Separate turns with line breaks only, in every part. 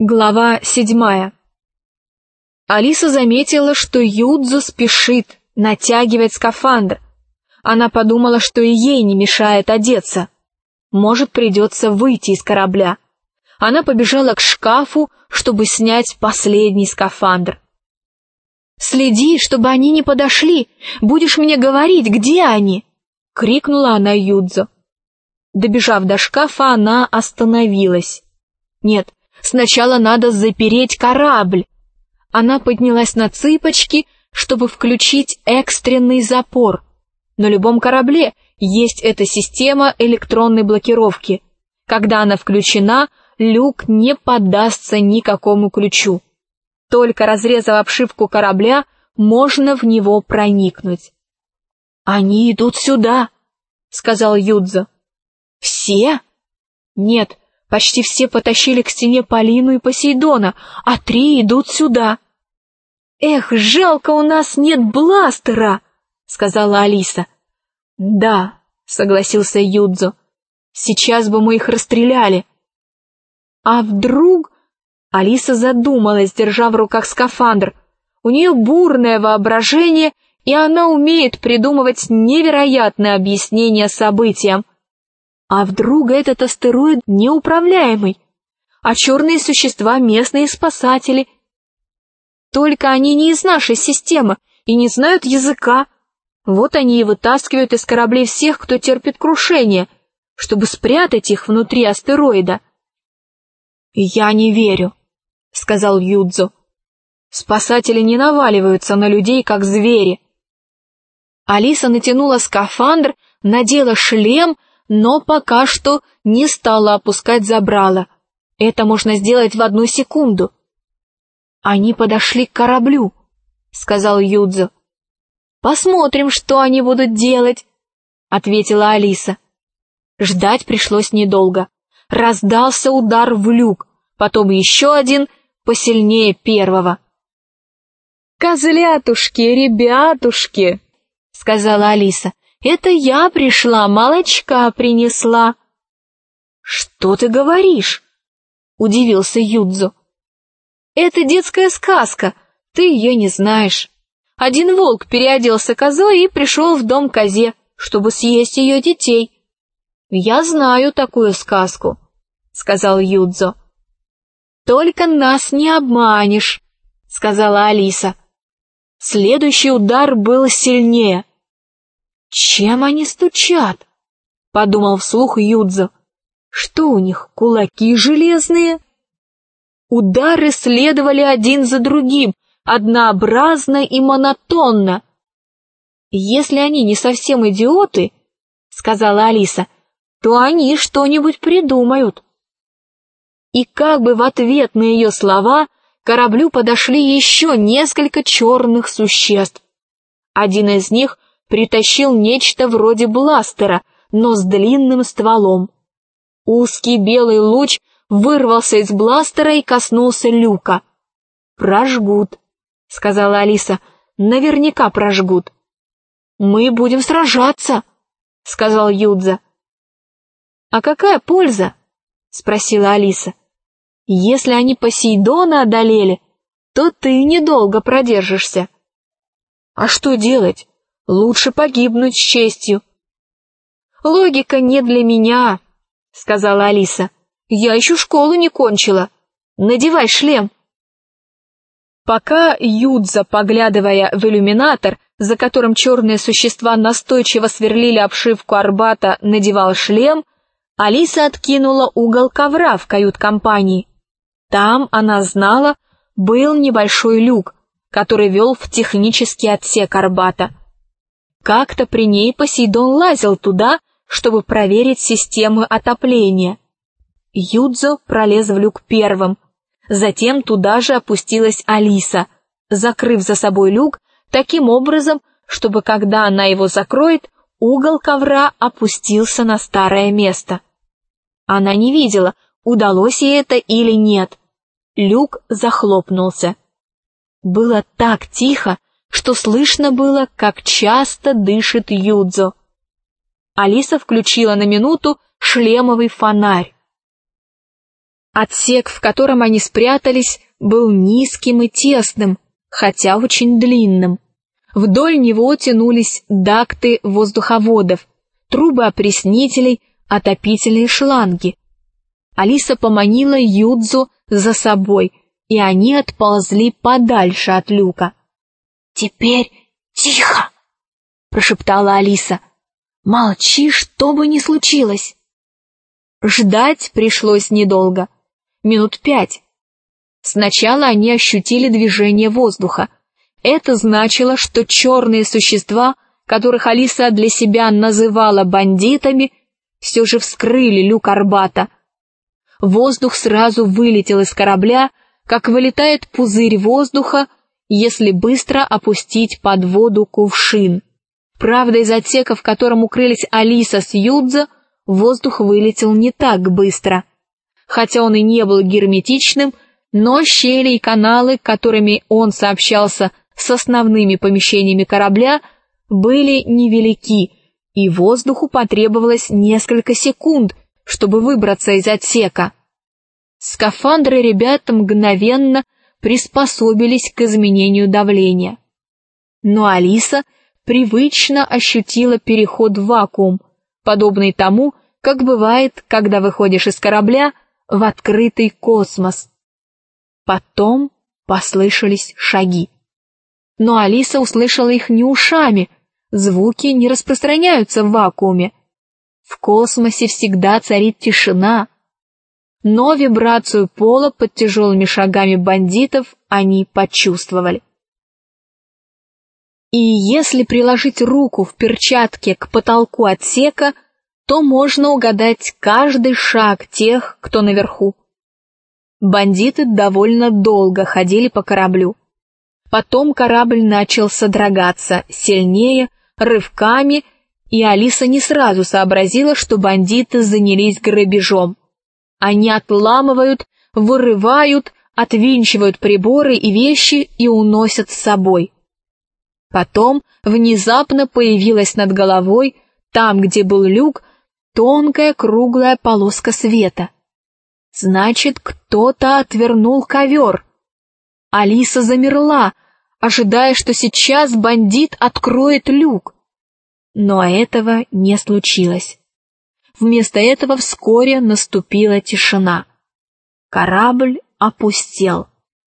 Глава 7. Алиса заметила, что Юдзо спешит, натягивает скафандр. Она подумала, что и ей не мешает одеться. Может, придется выйти из корабля. Она побежала к шкафу, чтобы снять последний скафандр. «Следи, чтобы они не подошли! Будешь мне говорить, где они!» — крикнула она Юдзо. Добежав до шкафа, она остановилась. «Нет, сначала надо запереть корабль». Она поднялась на цыпочки, чтобы включить экстренный запор. На любом корабле есть эта система электронной блокировки. Когда она включена, люк не поддастся никакому ключу. Только разрезав обшивку корабля, можно в него проникнуть. «Они идут сюда», — сказал Юдзо. «Все?» «Нет, почти все потащили к стене Полину и Посейдона, а 3 идут сюда». «Эх, жалко, у нас нет бластера», — сказала Алиса. «Да», — согласился Юдзо, — «сейчас бы мы их расстреляли». «А вдруг...» Алиса задумалась, держа в руках скафандр. У нее бурное воображение, и она умеет придумывать невероятные объяснения событиям. А вдруг этот астероид неуправляемый, а черные существа — местные спасатели? Только они не из нашей системы и не знают языка. Вот они и вытаскивают из кораблей всех, кто терпит крушение, чтобы спрятать их внутри астероида. «Я не верю», — сказал Юдзо. «Спасатели не наваливаются на людей, как звери». Алиса натянула скафандр, надела шлем, но пока что не стала опускать забрало. Это можно сделать в 1 секунду. «Они подошли к кораблю», — сказал Юдзо. «Посмотрим, что они будут делать», — ответила Алиса. Ждать пришлось недолго. Раздался удар в люк, потом еще один, посильнее первого. «Козлятушки, ребятушки», — сказала Алиса, — «это я пришла, молочка принесла». «Что ты говоришь?» — удивился Юдзо. «Это детская сказка, ты ее не знаешь. Один волк переоделся козой и пришел в дом козе, чтобы съесть ее детей». «Я знаю такую сказку», — сказал Юдзо. «Только нас не обманешь», — сказала Алиса. Следующий удар был сильнее. «Чем они стучат?» — подумал вслух Юдзо. «Что у них, кулаки железные?» Удары следовали один за другим, однообразно и монотонно. «Если они не совсем идиоты, — сказала Алиса, — то они что-нибудь придумают». И как бы в ответ на ее слова к кораблю подошли еще несколько черных существ. Один из них притащил нечто вроде бластера, но с длинным стволом. Узкий белый луч вырвался из бластера и коснулся люка. «Прожгут», — сказала Алиса, — «наверняка прожгут». «Мы будем сражаться», — сказал Юдзо. «А какая польза?» — спросила Алиса. «Если они Посейдона одолели, то ты недолго продержишься». «А что делать? Лучше погибнуть с честью». «Логика не для меня», — сказала Алиса. «Я еще школу не кончила. Надевай шлем». Пока Юдзо, поглядывая в иллюминатор, за которым черные существа настойчиво сверлили обшивку Арбата, надевал шлем, Алиса откинула угол ковра в кают-компании. Там, она знала, был небольшой люк, который вел в технический отсек Арбата. Как-то при ней Посейдон лазил туда, чтобы проверить системы отопления. Юдзо пролез в люк первым. Затем туда же опустилась Алиса, закрыв за собой люк таким образом, чтобы, когда она его закроет, угол ковра опустился на старое место. Она не видела, удалось ей это или нет. Люк захлопнулся. Было так тихо, что слышно было, как часто дышит Юдзо. Алиса включила на минуту шлемовый фонарь. Отсек, в котором они спрятались, был низким и тесным, хотя очень длинным. Вдоль него тянулись дакты воздуховодов, трубы опреснителей, отопительные шланги. Алиса поманила Юдзу за собой, и они отползли подальше от люка. «Теперь тихо!» — прошептала Алиса. «Молчи, что бы ни случилось!» Ждать пришлось недолго, минут 5. Сначала они ощутили движение воздуха. Это значило, что черные существа, которых Алиса для себя называла бандитами, все же вскрыли люк Арбата. Воздух сразу вылетел из корабля, как вылетает пузырь воздуха, если быстро опустить под воду кувшин. Правда, из отсека, в котором укрылись Алиса с Юдзо, воздух вылетел не так быстро. Хотя он и не был герметичным, но щели и каналы, которыми он сообщался с основными помещениями корабля, были невелики, и воздуху потребовалось несколько секунд, чтобы выбраться из отсека. Скафандры ребят мгновенно приспособились к изменению давления. Но Алиса привычно ощутила переход в вакуум, подобный тому, как бывает, когда выходишь из корабля в открытый космос. Потом послышались шаги. Но Алиса услышала их не ушами, звуки не распространяются в вакууме. В космосе всегда царит тишина. Но вибрацию пола под тяжелыми шагами бандитов они почувствовали. И если приложить руку в перчатке к потолку отсека, то можно угадать каждый шаг тех, кто наверху. Бандиты довольно долго ходили по кораблю. Потом корабль начал содрогаться сильнее, рывками, и Алиса не сразу сообразила, что бандиты занялись грабежом. Они отламывают, вырывают, отвинчивают приборы и вещи и уносят с собой. Потом внезапно появилась над головой, там, где был люк, тонкая круглая полоска света. Значит, кто-то отвернул ковер. Алиса замерла, ожидая, что сейчас бандит откроет люк. Но этого не случилось. Вместо этого вскоре наступила тишина. Корабль опустел.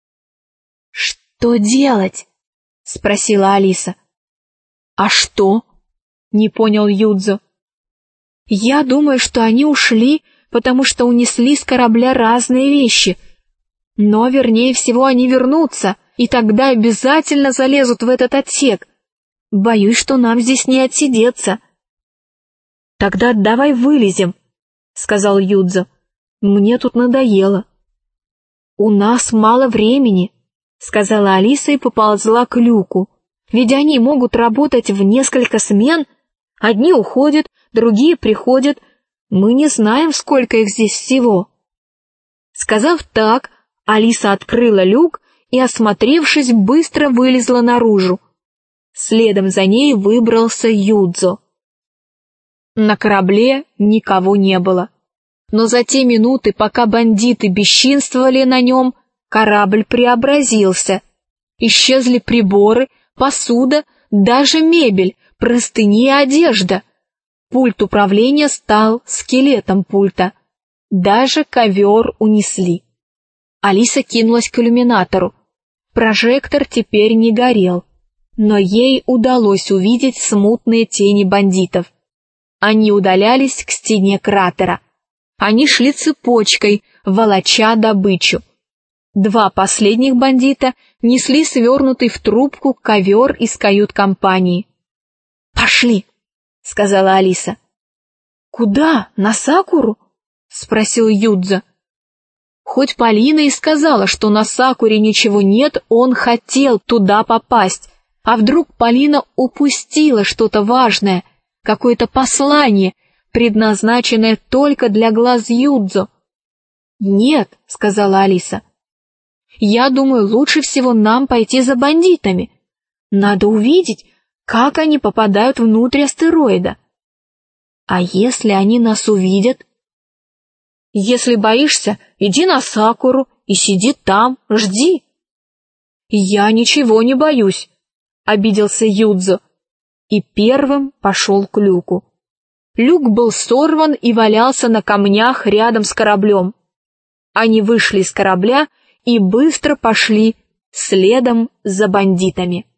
«Что делать?» — спросила Алиса. «А что?» — не понял Юдзо. «Я думаю, что они ушли, потому что унесли с корабля разные вещи. Но, вернее всего, они вернутся, и тогда обязательно залезут в этот отсек. Боюсь, что нам здесь не отсидеться». «Тогда давай вылезем», — сказал Юдзо. «Мне тут надоело». «У нас мало времени», — сказала Алиса и поползла к люку. «Ведь они могут работать в несколько смен. Одни уходят, другие приходят. Мы не знаем, сколько их здесь всего». Сказав так, Алиса открыла люк и, осмотревшись, быстро вылезла наружу. Следом за ней выбрался Юдзо. На корабле никого не было. Но за те минуты, пока бандиты бесчинствовали на нем, корабль преобразился. Исчезли приборы, посуда, даже мебель, простыни и одежда. Пульт управления стал скелетом пульта. Даже ковер унесли. Алиса кинулась к иллюминатору. Прожектор теперь не горел, но ей удалось увидеть смутные тени бандитов. Они удалялись к стене кратера. Они шли цепочкой, волоча добычу. Два последних бандита несли свернутый в трубку ковер из кают-компании. «Пошли», — сказала Алиса. «Куда? На Сакуру?» — спросил Юдзо. Хоть Полина и сказала, что на Сакуре ничего нет, он хотел туда попасть. А вдруг Полина упустила что-то важное, какое-то послание, предназначенное только для глаз Юдзо? «Нет», — сказала Алиса. «Я думаю, лучше всего нам пойти за бандитами. Надо увидеть, как они попадают внутрь астероида. А если они нас увидят?» Если боишься, иди на Сакуру и сиди там, жди. Я ничего не боюсь, обиделся Юдзо и первым пошел к люку. Люк был сорван и валялся на камнях рядом с кораблем. Они вышли из корабля и быстро пошли следом за бандитами.